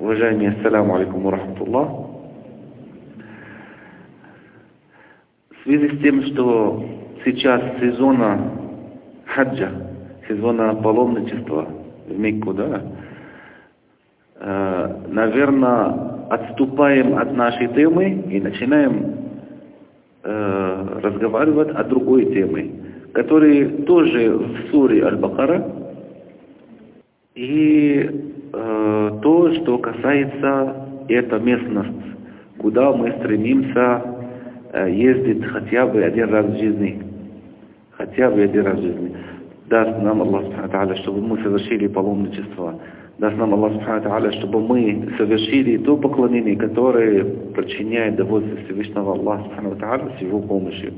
Уважаемые, ассаляму алейкум ва рахматуллах. В связи с тем, что сейчас сезона хаджа, сезона паломничества в Мекку, да, наверное, отступаем от нашей темы и начинаем разговаривать о другой теме, которая тоже в суре Аль-Бакара, и то, что касается этой местности, куда мы стремимся ездить хотя бы один раз в жизни. Хотя бы один раз в жизни. Даст нам Аллах Субхану Тааля, чтобы мы совершили паломничество. Даст нам Аллах Субхану Тааля, чтобы мы совершили то поклонение, которое причиняет довольствие Всевышнего Аллаха Субхану Тааля с его помощью.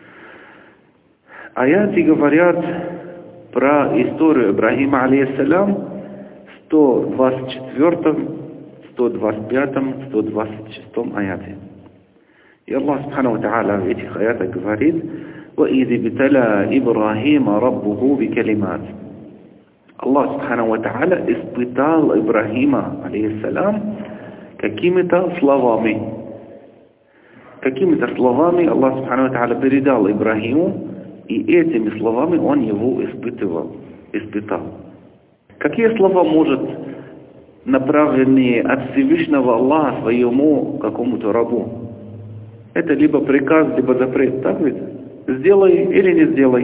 Аяты говорят про историю Ибрахима алейхиссалям в 124, 125, 126 аяте. И Аллах Субхану Тааля в этих аятах говорит: وَإِذِ ابْتَلَى إِبْرَاهِيمَ رَبُّهُ بِكَلِمَاتٍ. Аллах Субхану Тааля испытал Ибрахима алейхиссалям какими-то словами. Какими-то словами Аллах Субхану Тааля передал Ибрахиму, и этими словами он его испытал. Какие слова может направленные от Всевышнего Аллаха своему какому-то рабу? Это либо приказ, либо запрет, так ведь? Сделай или не сделай.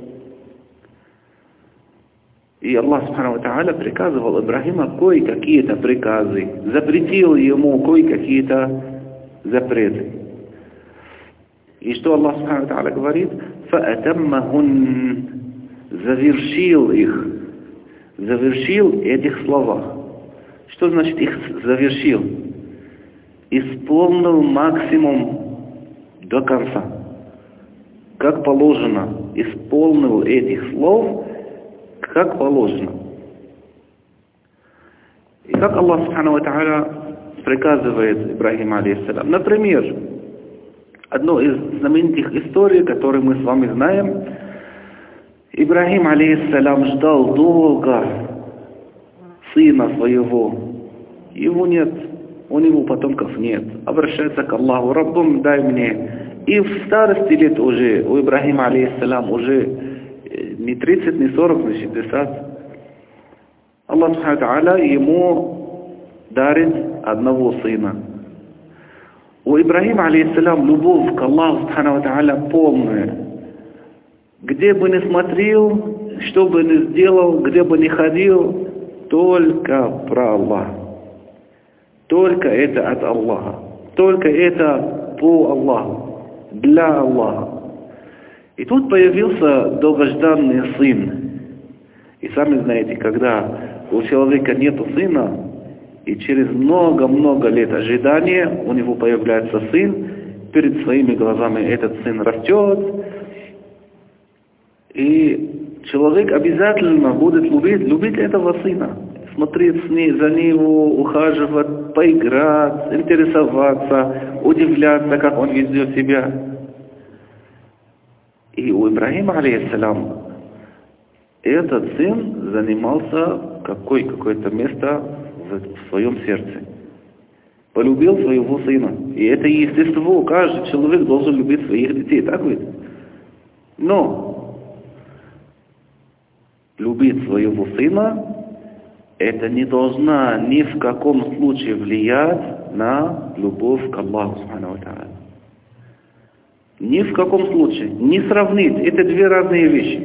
И Аллах Субхану Тааля приказывал Ибрахима кое-какие-то приказы, запретил ему кое-какие-то запреты. И что Аллах Субхану Тааля говорит? فَأَتَمَّهُنْ, завершил их, завершил этих словах. Что значит их завершил? Исполнил максимум до конца. Как положено, исполнил этих слов, как положено. И как Аллах Субхану Тааля приказывает Ибрахиму алейхиссалям. Например, одну из знаменитых историй, которую мы с вами знаем, Ибрахим алейхиссалям ждал долго сына своего. Его нет, у него потомков нет. Обращается к Аллаху: Раббум, дай мне. И в старости лет уже, у Ибрахима алейхиссалям уже не 30, не 40, не 60. Аллах Субхану Тааля ему дарит одного сына. У Ибрахима алейхиссалям любовь к Аллаху Субхану Тааля полная. Где бы ни смотрел, что бы ни сделал, где бы ни ходил, только про Аллаха. Только это от Аллаха. Только это по Аллаху. Для Аллаха. И тут появился долгожданный сын. И сами знаете, когда у человека нет сына, и через много-много лет ожидания у него появляется сын, перед своими глазами этот сын растет, и человек обязательно будет любить этого сына, смотреть за него, ухаживать, поиграть, интересоваться, удивляться, как он ведет себя. И у Ибрахима алейхиссалям этот сын занимался какое-то место в своем сердце. Полюбил своего сына. И это естество. Каждый человек должен любить своих детей. Так ведь? Но любить своего сына, это не должна ни в каком случае влиять на любовь к Аллаху Субхану Тааля. Ни в каком случае. Не сравнить. Это две разные вещи.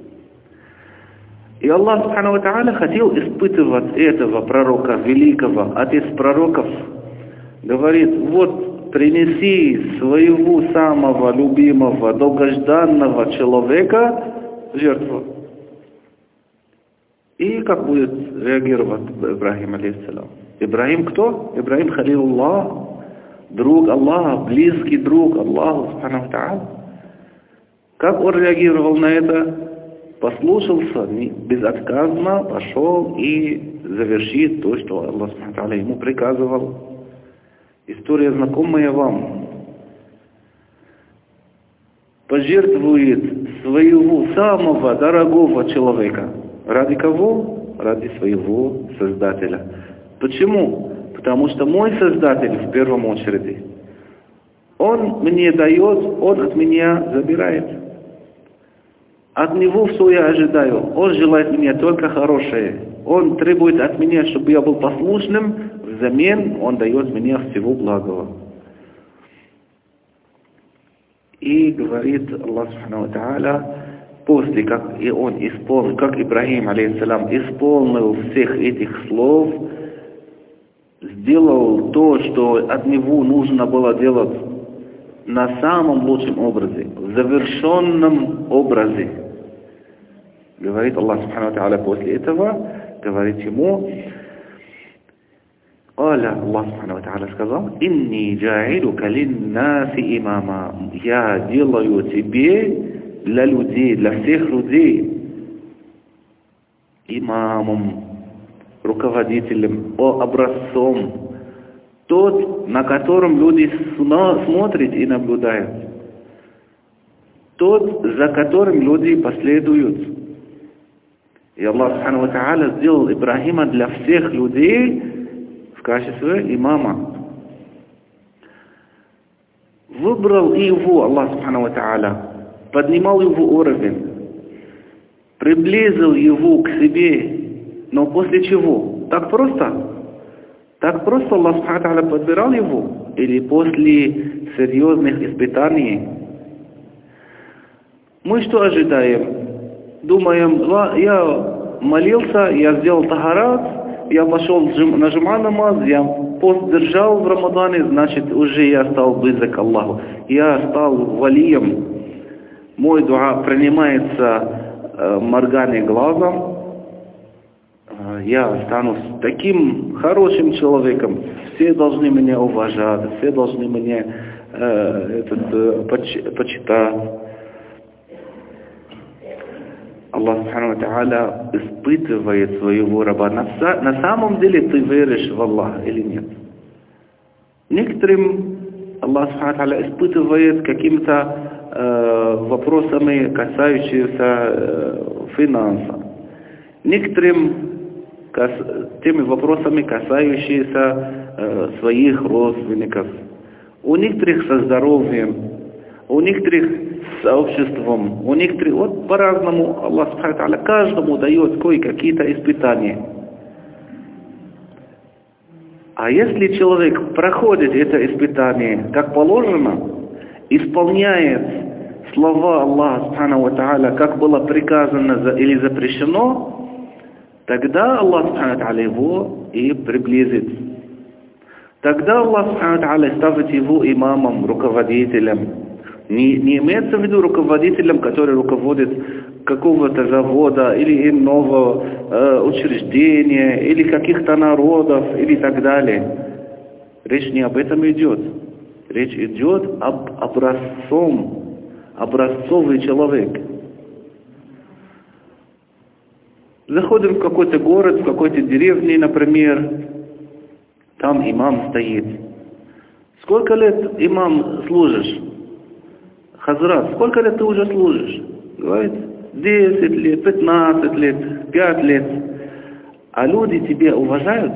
И Аллах Субхану Тааля хотел испытывать этого пророка великого, отец пророков, говорит: вот принеси своего самого любимого, долгожданного человека в жертву. И как будет реагировать Ибрахим алейхиссалям? Ибрахим кто? Ибрахим халилуллах, друг Аллаха, близкий друг Аллаха Субхану Тааля. Как он реагировал на это? Послушался, безотказно пошел и завершит то, что Аллах Субхану Тааля ему приказывал. История знакомая вам. Пожертвует своего самого дорогого человека. Ради кого? Ради своего Создателя. Почему? Потому что мой Создатель в первом очереди. Он мне дает, Он от меня забирает. От Него все я ожидаю. Он желает мне только хорошее. Он требует от меня, чтобы я был послушным. Взамен Он дает мне всего благого. И говорит Аллах Субхану ва Тааля, после как и он исполнил, как Ибрахим, алейхиссалям, исполнил всех этих слов, сделал то, что от него нужно было делать на самом лучшем образе, в завершенном образе. Говорит Аллах Субхану ва Тааля после этого, говорит ему, Аллах Субхану ва Тааля сказал, «Инни джа'илука линнаси имама». Я делаю тебе для людей, для всех людей имамом, руководителем, образцом. Тот, на котором люди смотрят и наблюдают. Тот, за которым люди последуют. И Аллах Субхану ва Тааля сделал Ибрахима для всех людей в качестве имама. Выбрал его Аллах Субхану ва Тааля, поднимал его уровень, приблизил его к себе. Но после чего? Так просто? Так просто Аллах Субхану ва Тааля подбирал его? Или после серьезных испытаний? Мы что ожидаем? Думаем, я молился, я сделал тахарат, я пошел на джума намаз, я пост держал в Рамадане, значит уже я стал близок к Аллаху. Я стал валием. Мой дуа принимается морганием глазом. Я стану таким хорошим человеком. Все должны меня уважать, все должны меня почитать. Аллах Субхану ва Тааля испытывает своего раба. На самом деле ты веришь в Аллаха или нет? Некоторым Аллах Субхану ва Тааля испытывает какими-то вопросами, касающимися финансов. Некоторым теми вопросами, касающимися своих родственников. У некоторых со здоровьем, у некоторых с сообществом, у некоторых, вот по-разному Аллах Субхану ва Тааля каждому дает кое-какие-то испытания. А если человек проходит это испытание как положено, исполняет слова Аллаха Субхану ва Тааля, как было приказано или запрещено, тогда Аллах Субхану ва Тааля его и приблизит. Тогда Аллах Субхану ва Тааля ставит его имамом, руководителем. Не имеется в виду руководителем, который руководит какого-то завода или иного учреждения, или каких-то народов, или так далее. Речь не об этом идет. Речь идет об образцовый человек. Заходим в какой-то город, в какой-то деревне, например, там имам стоит. Сколько лет имам служишь? Хазрат, сколько лет ты уже служишь? Говорит, 10 лет, 15 лет, 5 лет. А люди тебя уважают?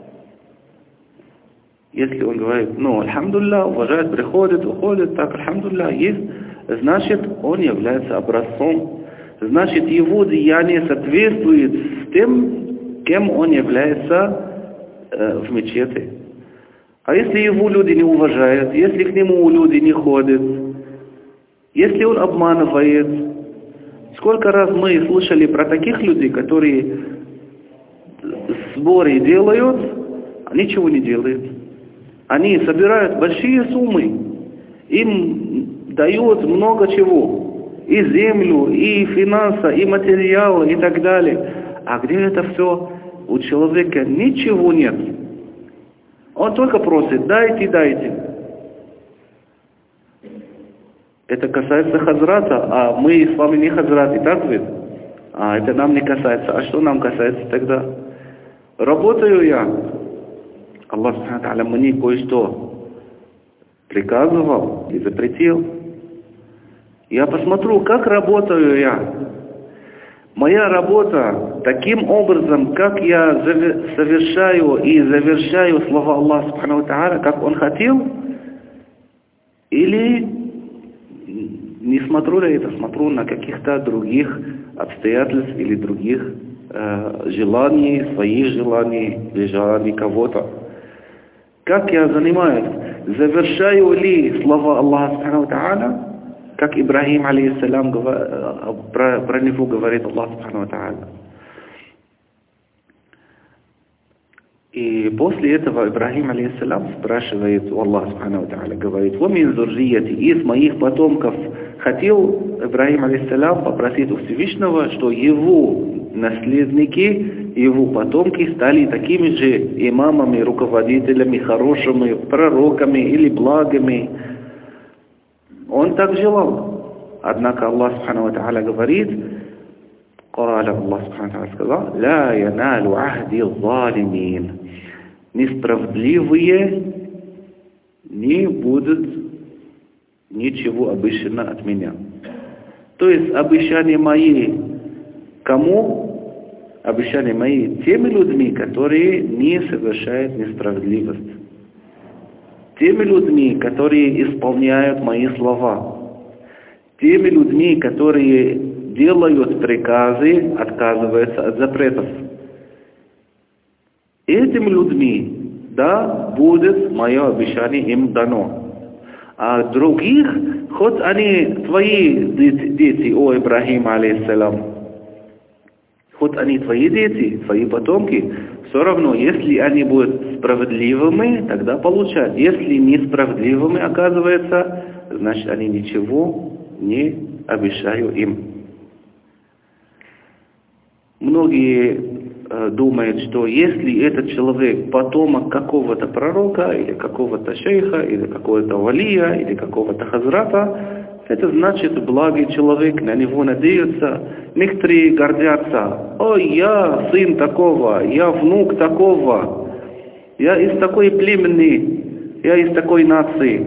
Если он говорит, альхамдулилля, уважают, приходят, уходят, так, альхамдулилля, есть, значит, он является образцом. Значит, его деяние соответствует с тем, кем он является в мечети. А если его люди не уважают, если к нему люди не ходят, если он обманывает, сколько раз мы слышали про таких людей, которые сборы делают, а ничего не делают. Они собирают большие суммы, им дают много чего, и землю, и финансы, и материалы, и так далее. А где это все? У человека ничего нет. Он только просит, дайте, дайте. Это касается хазрата, а мы с вами не хазраты, так ведь? А это нам не касается. А что нам касается тогда? Работаю я. Аллах Субхану ва Тааля мне кое-что приказывал и запретил. Я посмотрю, как работаю я. Моя работа таким образом, как я совершаю и завершаю слова Аллаха Субхану ва Тааля, как Он хотел, или не смотрю на это, смотрю на каких-то других обстоятельств или других желаний, своих желаний или желаний кого-то. Как я занимаюсь? Завершаю ли слова Аллаха Субхану ва Тааля, как Ибрахим, алейхиссалям, про него говорит Аллах Субхану ва Тааля. И после этого Ибрахим, алейхиссалям, спрашивает у Аллаха Субхану ва Тааля, говорит: «Вамин зуррияти», из моих потомков. Хотел Ибрахим, алейхиссалям, попросить у Всевышнего, что его наследники, его потомки стали такими же имамами, руководителями, хорошими, пророками или благими. Он так желал. Однако Аллах Субхану ва Тааля говорит, Аллах Субхану ва Тааля сказал: «Ля яналу ахди залимин». Несправедливые не будут ничего обещано от меня. То есть обещания мои кому? Обещания мои теми людьми, которые не совершают несправедливость. Теми людьми, которые исполняют мои слова. Теми людьми, которые делают приказы, отказываются от запретов. Этими людьми, да, будет мое обещание им дано. А других, хоть они твои дети, о Ибрахим, алейхиссалям, хоть они твои дети, твои потомки, все равно, если они будут справедливыми, тогда получат. Если несправедливыми оказывается, значит, они ничего не обещают им. Многие думают, что если этот человек потомок какого-то пророка, или какого-то шейха, или какого-то валия, или какого-то хазрата, это значит благий человек, на него надеются. Некоторые гордятся: «Ой, я сын такого, я внук такого, я из такой племени, я из такой нации».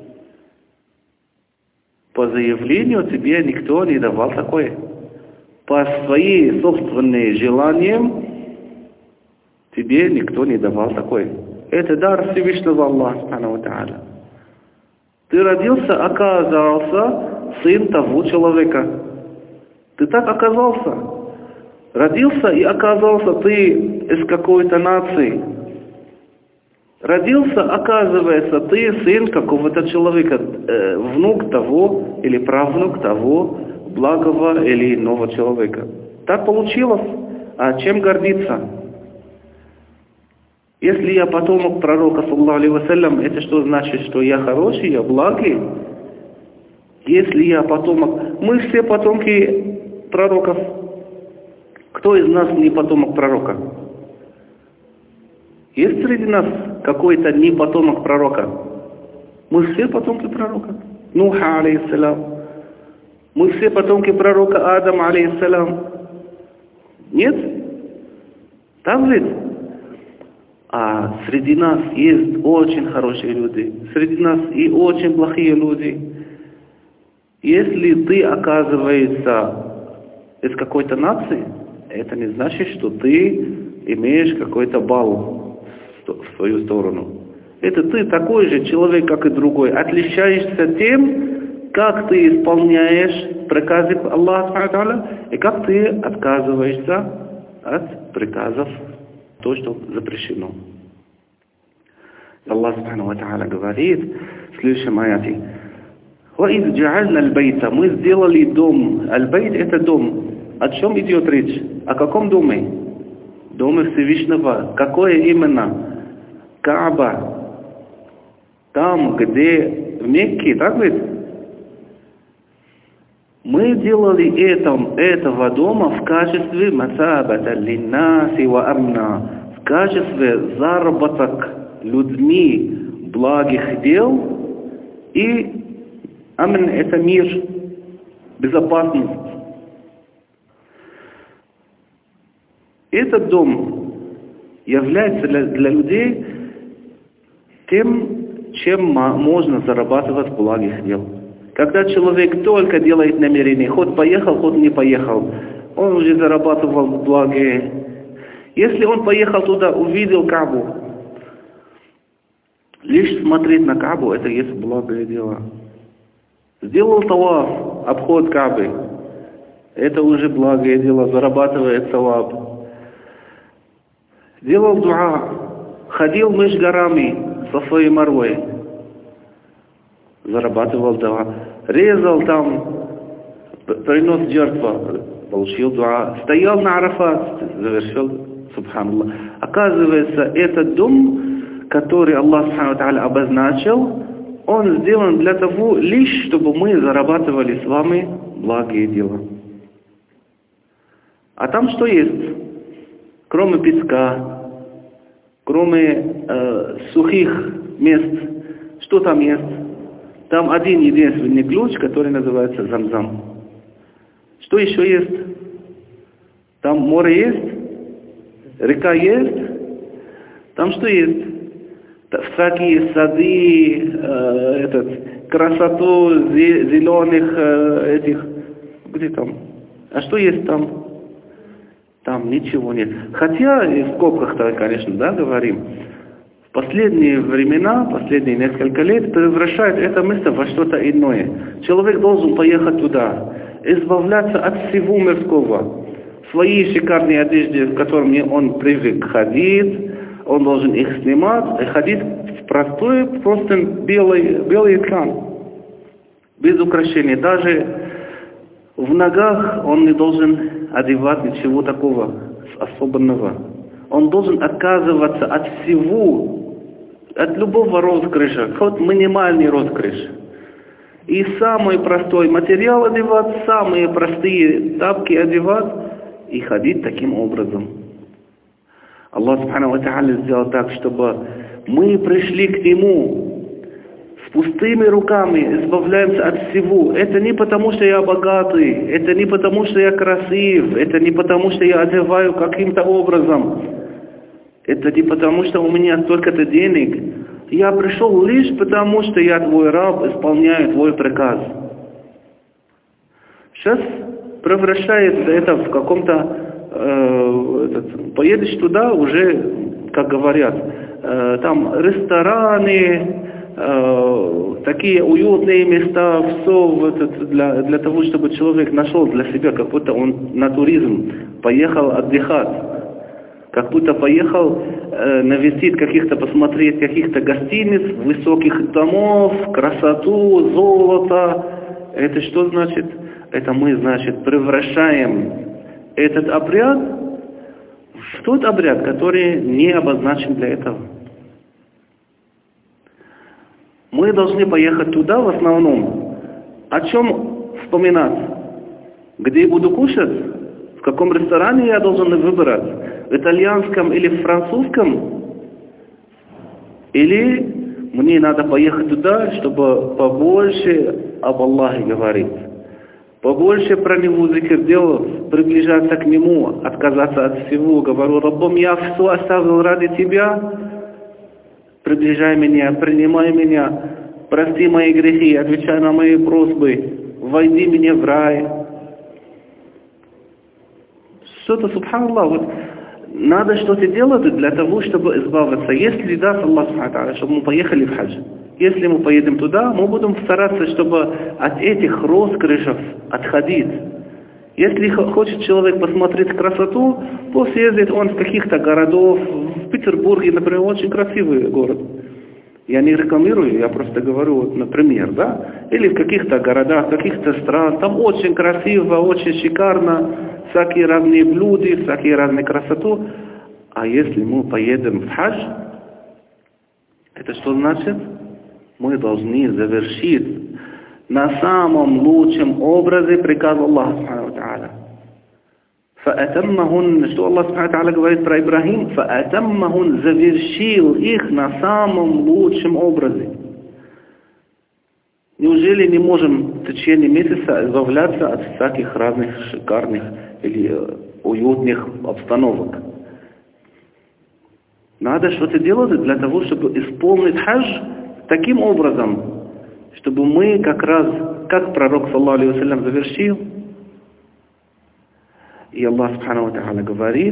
По заявлению тебе никто не давал такое. По своим собственным желаниям тебе никто не давал такое. Это дар Всевышнего Аллаха Субхану ва Тааля. Ты родился, оказался сын того человека. Ты так оказался. Родился и оказался ты из какой-то нации. Родился, оказывается, ты сын какого-то человека, внук того или правнук того благого или иного человека. Так получилось. А чем гордиться? Если я потомок пророка, саллаллаху алейхи вассалям, это что значит, что я хороший, я благий? Если я потомок... Мы все потомки пророков. Кто из нас не потомок пророка? Есть среди нас какой-то не потомок пророка? Мы все потомки пророка. Нуха, алейхиссалям. Мы все потомки пророка Адама, алейхиссалям. Нет? Так ведь? А среди нас есть очень хорошие люди. Среди нас и очень плохие люди. Если ты оказываешься из какой-то нации, это не значит, что ты имеешь какой-то балл в свою сторону. Это ты такой же человек, как и другой. Отличаешься тем, как ты исполняешь приказы Аллаха, и как ты отказываешься от приказов, то, что запрещено. Аллах Субхану ва Тааля говорит в следующем аяте: وَإِذْ جَعَلْنَا الْبَيْتَ, мы сделали дом. Аль-Байт — это дом. О чем идет речь? О каком доме? Доме Всевышнего. Какое именно? Кааба. Там, где в Мекке, так ведь? Мы делали этого дома в качестве масабата линнаси ва амна, в качестве заработок людьми благих дел, и амн — это мир, безопасность. Этот дом является для людей тем, чем можно зарабатывать благих дел. Когда человек только делает намерение, хоть поехал, хоть не поехал, он уже зарабатывал благо. Если он поехал туда, увидел Каабу, лишь смотреть на Каабу, это есть благое дело. Сделал таваф, обход Каабы, это уже благое дело, зарабатывает саваб. Делал дуа, ходил между горами, Сафой и Марвой, зарабатывал дуа. Резал там, принес жертву, получил дуа. Стоял на Арафат, завершил, субханаллах. Оказывается, этот дом, который Аллах Субхану ва Тааля обозначил, он сделан для того, лишь чтобы мы зарабатывали с вами благие дела. А там что есть? Кроме песка, кроме сухих мест, что там есть? Там один единственный ключ, который называется Замзам. Что еще есть? Там море есть? Река есть? Там что есть? Всякие сады, красоту зеленых этих. Где там? А что есть там? Там ничего нет. Хотя, в скобках-то, конечно, да, говорим, в последние времена, последние несколько лет превращает это место во что-то иное. Человек должен поехать туда, избавляться от всего мирского. Свои шикарные одежды, в которыми он привык ходить, он должен их снимать и ходить в простой, просто белый экран, без украшений. Даже в ногах он не должен одевать ничего такого особенного. Он должен отказываться от всего, от любого роскоши, хоть минимальный роскошь. И самый простой материал одевать, самые простые тапки одевать и ходить таким образом. Аллах Субхану ва Тааля сделал так, чтобы мы пришли к Нему с пустыми руками, избавляемся от всего. Это не потому, что я богатый, это не потому, что я красив, это не потому, что я одеваю каким-то образом, это не потому, что у меня столько-то денег. Я пришел лишь потому, что я твой раб, исполняю твой приказ. Сейчас превращается это в каком-то... поедешь туда, уже, как говорят, там рестораны, такие уютные места, все для того, чтобы человек нашел для себя, как будто он на туризм поехал отдыхать, как будто поехал навестить каких-то, посмотреть каких-то гостиниц, высоких домов, красоту, золото. Это что значит? Это мы, значит, превращаем этот обряд в тот обряд, который не обозначен для этого. Мы должны поехать туда в основном. О чем вспоминать? Где я буду кушать? В каком ресторане я должен выбрать? В итальянском или в французском? Или мне надо поехать туда, чтобы побольше об Аллахе говорить? Побольше про Него зикр делать, приближаться к Нему, отказаться от всего. Говорю: Раббом, я все оставил ради Тебя. Приближай меня, принимай меня, прости мои грехи, отвечай на мои просьбы, войди меня в рай. Что-то, субханаллах, вот надо что-то делать для того, чтобы избавиться. Если даст Аллах, чтобы мы поехали в хадж, если мы поедем туда, мы будем стараться, чтобы от этих роскошей отходить. Если хочет человек посмотреть красоту, пусть ездит он в каких-то городов. В Петербурге, например, очень красивый город. Я не рекламирую, я просто говорю, вот, например, да? Или в каких-то городах, каких-то странах. Там очень красиво, очень шикарно, всякие разные блюда, всякие разные красоту. А если мы поедем в хадж, это что значит? Мы должны завершить на самом лучшем образе приказ Аллаха Субхану ва Тааля. فَأَتَمَّهُنْ, что Аллах Субхану ва Тааля говорит про Ибрахим, فَأَتَمَّهُنْ, завершил их на самом лучшем образе. Неужели не можем в течение месяца избавляться от всяких разных шикарных или уютных обстановок? Надо что-то делать для того, чтобы исполнить хадж таким образом, чтобы мы как раз, как пророк, саллаллаху алейхи ва саллям, завершил. И Аллах Субхану ва Тааля говорит: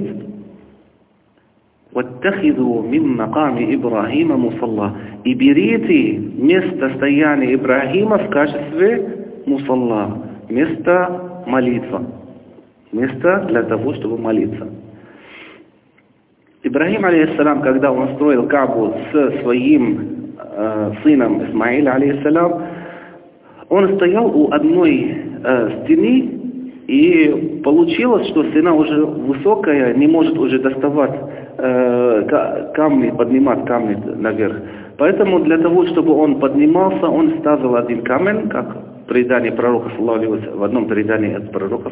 «Ваттахиду мин маками Ибрахима мусалла». И берите место стояния Ибрахима в качестве мусалла, место молитва, место для того, чтобы молиться. Ибрахим, алейхиссалам, когда он строил Каабу со своим сыном Исмаилем, алейхиссалам, он стоял у одной стены, и получилось, что стена уже высокая, не может уже доставать камни, поднимать камни наверх. Поэтому для того, чтобы он поднимался, он ставил один камень, как в предании пророка, в одном предании от пророка,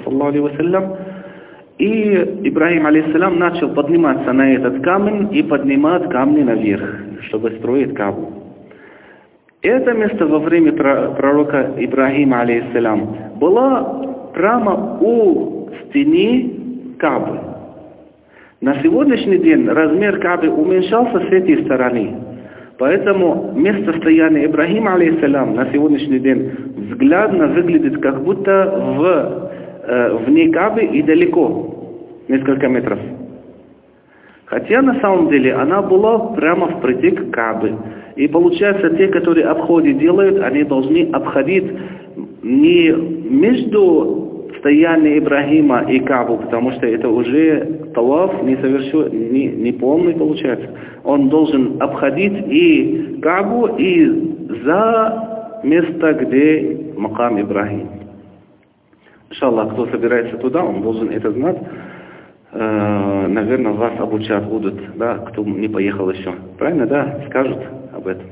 и Ибрахим, алейхиссалам, начал подниматься на этот камень и поднимать камни наверх, чтобы строить Каабу. Это место во время пророка Ибрахима, алейхиссалам, было прямо у стены Каабы. На сегодняшний день размер Каабы уменьшался с этой стороны. Поэтому место стояния Ибрахима, алейхиссалам, на сегодняшний день взглядно выглядит как будто вне Каабы и далеко, несколько метров. Хотя на самом деле она была прямо впритык Каабы. И получается, те, которые обходы делают, они должны обходить не между стоянием Ибрахима и Каабу, потому что это уже таваф не полный получается. Он должен обходить и Каабу, и за место, где макам Ибрахим. Иншаллах, кто собирается туда, он должен это знать. Наверное, вас обучать будут, да, кто не поехал еще. Правильно, да, скажут об этом.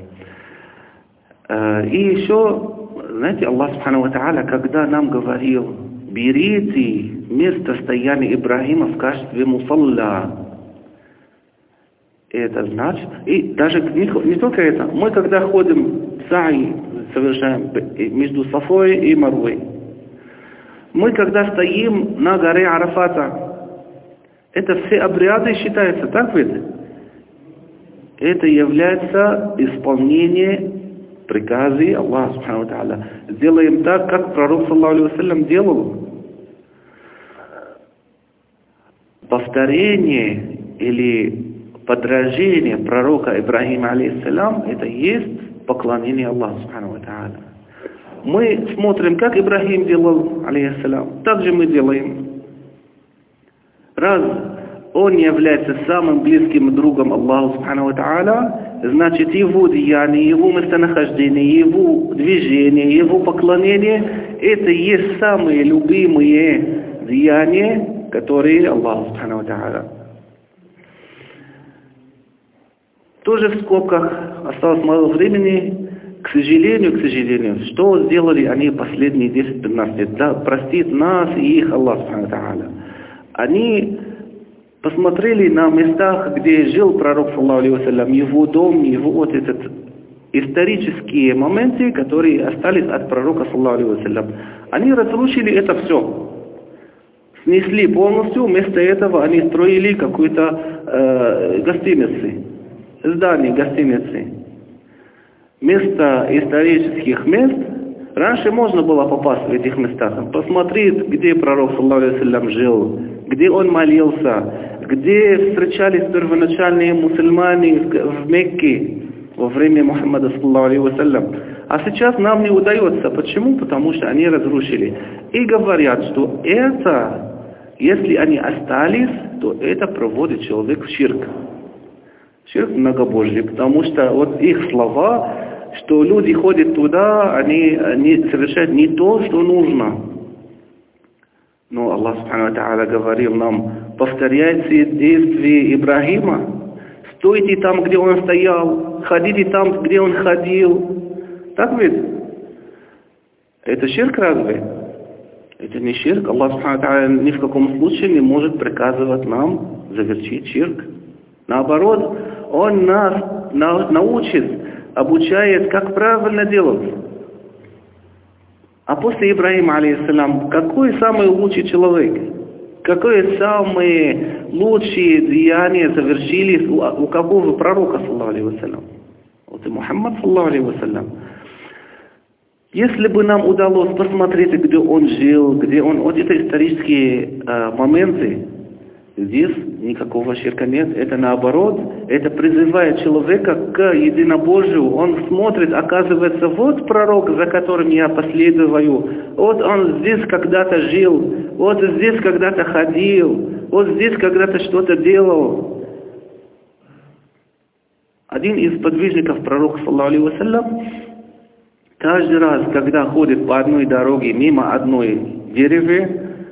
И еще, знаете, Аллах Субхану ва Тааля, когда нам говорил: берите место стояния Ибрахима в качестве мусалла, это значит, и даже не только это, мы когда ходим саи, совершаем между Сафой и Марвой, мы когда стоим на горе Арафата, это все обряды считаются, так ведь? Это является исполнение приказа Аллаха Субхану ва Тааля. Сделаем так, как пророк, саллаллаху алейхи вассалям, делал. Повторение или подражение пророка Ибрахима, алейхиссалам, это есть поклонение Аллаху Субхану ва Тааля. Мы смотрим, как Ибрахим делал, алейхиссалам, так же мы делаем. Раз он является самым близким другом Аллаха Субхану ва Тааля, значит его деяние, его местонахождение, его движение, его поклонение — это есть самые любимые деяния, которые Аллаху Субхану ва Тааля. Тоже в скобках осталось мало времени. К сожалению, что сделали они последние 10-15 лет? Да, простит нас и их Аллах Субхану ва Тааля. Они посмотрели на местах, где жил пророк, саллаллаху алейхи вассалям, его дом, его вот этот исторические моменты, которые остались от пророка, саллаллаху алейхи вассалям. Они разрушили это все. Снесли полностью, вместо этого они строили какую-то гостиницу, здание гостиницы. Вместо исторических мест, раньше можно было попасть в этих местах, посмотреть, где пророк, саллаллаху алейхи вассалям, жил, где он молился, где встречались первоначальные мусульмане в Мекке во время Мухаммада, саллаллаху алейхи вассалям. А сейчас нам не удается. Почему? Потому что они разрушили. И говорят, что это, если они остались, то это проводит человек в ширк. Ширк многобожие. Потому что вот их слова, что люди ходят туда, они совершают не то, что нужно. Но Аллах Субхану ва Тааля говорил нам: повторяйте действия Ибрахима, стойте там, где он стоял, ходите там, где он ходил. Так ведь? Это ширк разве? Это не ширк. Аллах Субхану ва Тааля ни в каком случае не может приказывать нам завершить ширк. Наоборот, Он нас научит, обучает, как правильно делать. А после Ибрахима, алейхиссалам, какой самый лучший человек? Какие самые лучшие деяния совершились у какого пророка, саллаллаху алейхи вассалям? Вот и Мухаммад, саллаллаху алейхи вассалям. Если бы нам удалось посмотреть, где он жил, где он... Вот это исторические моменты. Здесь никакого ширка нет. Это наоборот. Это призывает человека к единобожию. Он смотрит, оказывается, вот пророк, за которым я последую. Вот он здесь когда-то жил. Вот здесь когда-то ходил. Вот здесь когда-то что-то делал. Один из подвижников пророка, саллаллаху алейхи вассалям, каждый раз, когда ходит по одной дороге мимо одной деревья,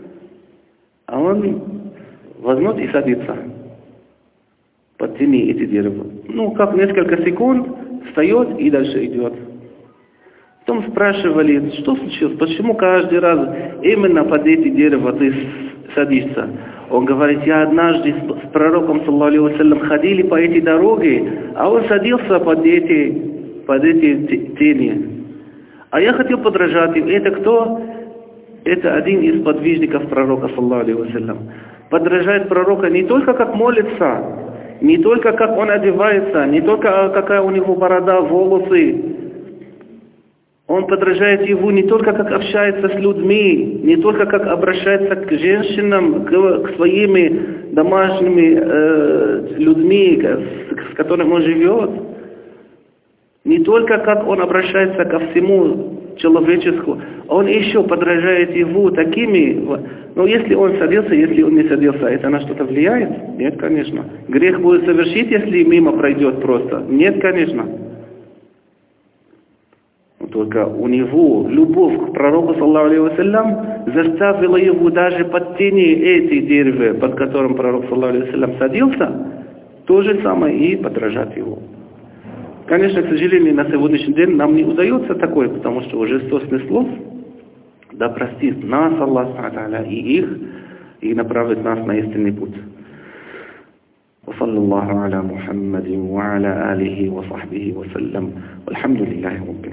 он возьмет и садится под тени эти дерева. Ну, как несколько секунд, встает и дальше идет. Потом спрашивали, что случилось, почему каждый раз именно под эти дерева ты садишься? Он говорит, я однажды с пророком, саллаллаху алейхи вассалям, ходили по этой дороге, а он садился под эти тени. А я хотел подражать им. Это кто? Это один из подвижников пророка, саллаллаху алейхи вассалям. Подражает пророка не только как молится, не только как он одевается, не только какая у него борода, волосы. Он подражает его не только как общается с людьми, не только как обращается к женщинам, к своими домашними людьми, с которыми он живет. Не только как он обращается ко всему человеческому, он еще подражает его такими... Но если он садился, если он не садился, это на что-то влияет? Нет, конечно. Грех будет совершить, если мимо пройдет просто? Нет, конечно. Но только у него любовь к пророку, саллаллаху алейхи вассалям, заставила его даже под тени этих деревьев, под которым пророк, саллаллаху алейхи вассалям, садился, то же самое и подражать его. Конечно, к сожалению, на сегодняшний день нам не удается такое, потому что уже 100 смыслов, да простит нас Аллах и их, и направит нас на истинный путь. وصلى الله على محمد وعلى آله وصحبه وسلم والحمد لله رب العالمين.